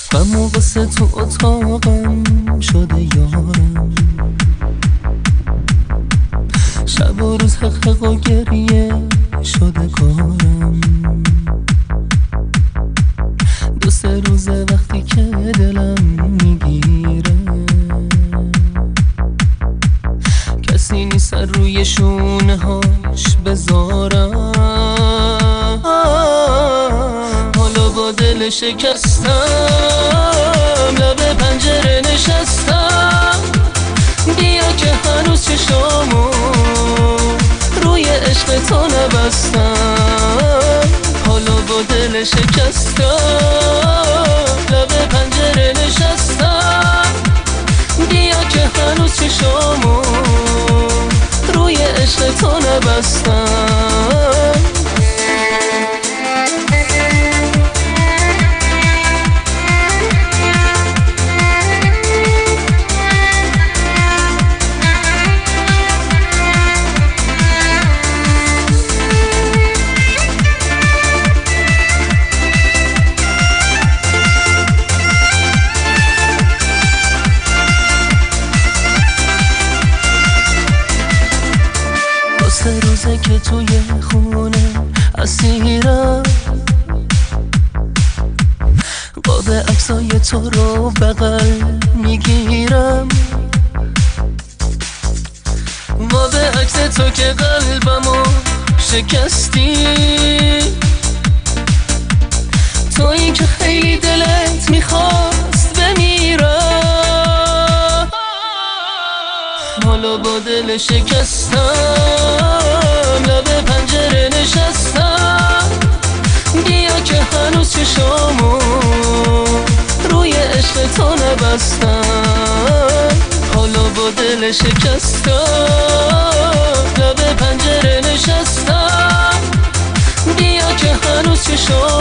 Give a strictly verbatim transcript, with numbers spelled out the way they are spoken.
غم و قصه تو اتاقم شده یارم، شب و روز حقق و گریه شده کارم. دو سه روزه وقتی که دلم میگیره، کسی نیست روی شونه هاش بذارم. حالا با دل شکستم لب پنجره نشستم، بیا که هنوز چشامو روی عشق تو نبستم. حالا با دل شکستم لب پنجره نشستم، بیا که هنوز چشامو روی عشق تو نبستم. سه روزه که توی خونه اسیرم، قاب عکسای تو رو بغل میگیرم. قاب عکس تو که قلبمو شکستی، تویی که خیلی دلت میخواست بمیرم. حالا با دل شکستم لب پنجره نشستم، بیا که هنوز چشامو روی عشق تو نبستم. حالا با دل شکستم لب پنجره نشستم، بیا که هنوز چشامو